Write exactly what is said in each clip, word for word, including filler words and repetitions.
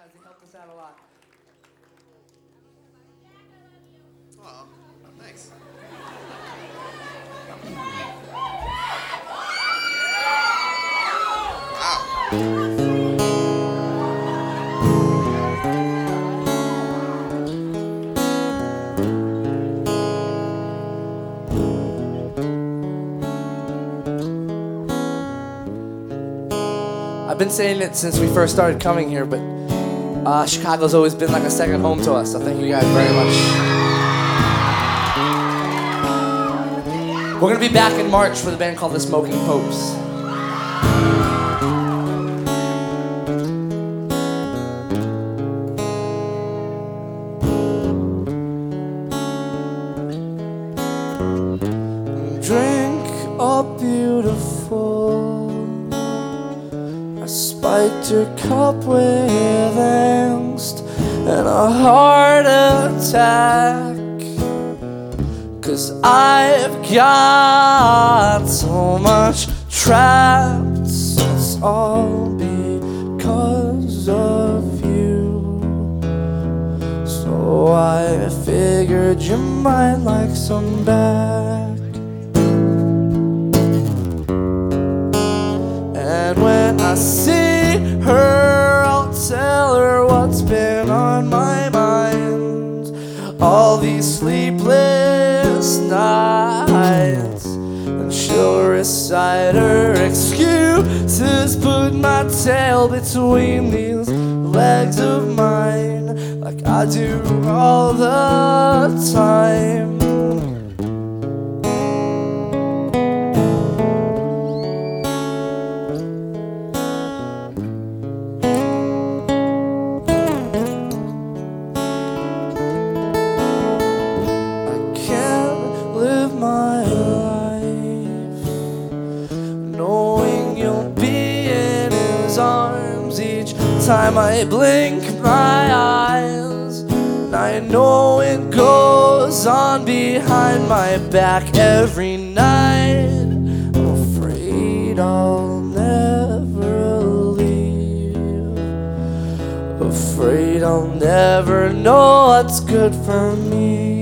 guys. They helped us out a lot. Oh, thanks. I've been saying it since we first started coming here, but uh, Chicago's always been like a second home to us, so thank you guys very much. We're gonna be back in March with a band called The Smoking Popes. Drink up beautiful. I spiked your cup with angst and a heart attack, 'cause I've got so much trapped. It's all because of you. So I figured you might like some back. And when I see her, I'll tell her what's been on my mind all these sleepless nights. And she'll recite her excuses, put my tail between these legs of mine, like I do all the time. My life knowing you'll be in his arms each time I blink my eyes. And I know it goes on behind my back every night. I'm afraid I'll never leave, afraid I'll never know what's good for me.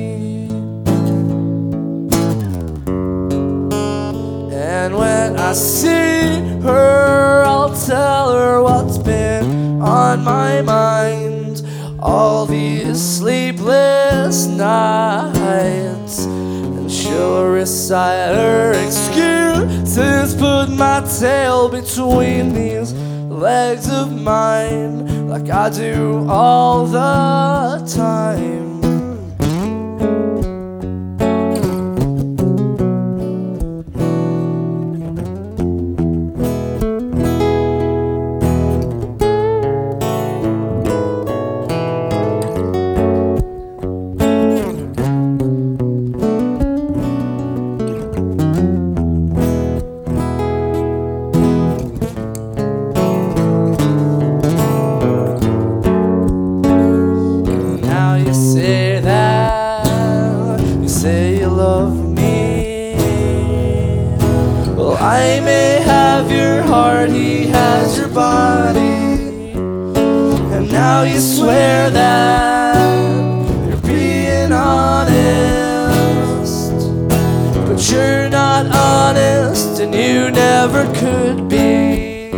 And when I see her, I'll tell her what's been on my mind all these sleepless nights. And she'll recite her excuses, put my tail between these legs of mine, like I do all the time. I may have your heart, he has your body. And now you swear that you're being honest, but you're not honest, and you never could be.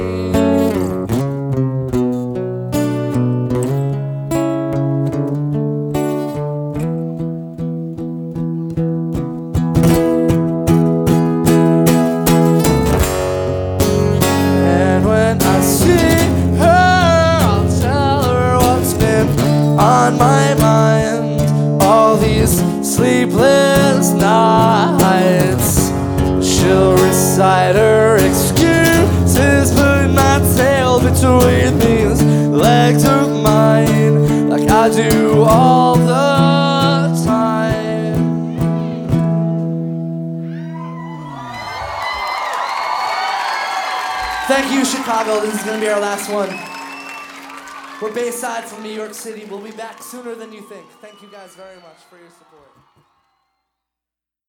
On my mind all these sleepless nights, she'll recite her excuses, put my tail between these legs of mine, like I do all the time. Thank you, Chicago. This is gonna be our last one. We're Bayside from New York City. We'll be back sooner than you think. Thank you guys very much for your support.